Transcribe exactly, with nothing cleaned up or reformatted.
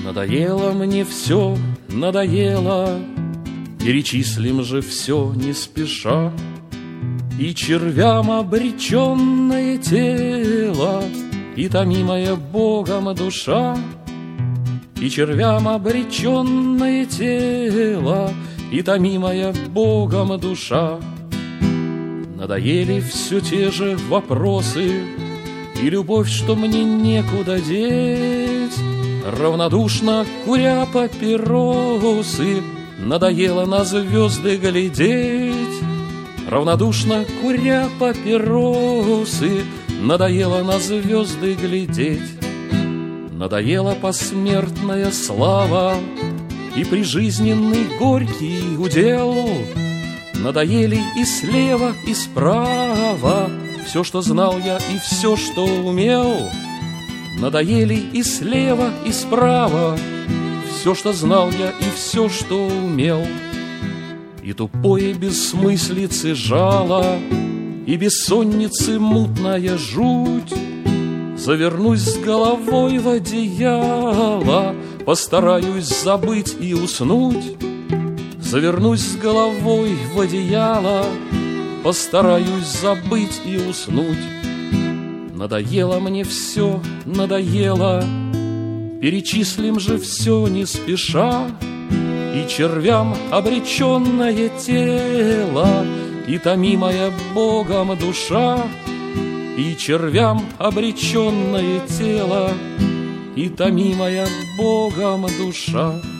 Надоело мне все, надоело, перечислим же все не спеша. И червям обреченное тело, и томимая Богом душа. И червям обреченное тело, и томимая Богом душа. Надоели все те же вопросы, и любовь, что мне некуда деть. Равнодушно куря папиросы, надоело на звезды глядеть. Равнодушно куря папиросы, надоело на звезды глядеть. Надоела посмертная слава и прижизненный горький удел. Надоели и слева, и справа все, что знал я, и все, что умел. Надоели и слева, и справа все, что знал я, и все, что умел. И тупое бессмыслицы жало, и бессонницы мутная жуть. Завернусь с головой в одеяло, постараюсь забыть и уснуть. Завернусь с головой в одеяло, постараюсь забыть и уснуть. Надоело мне все, надоело, перечислим же все не спеша. И червям обреченное тело, и томимая Богом душа. И червям обреченное тело, и томимая Богом душа.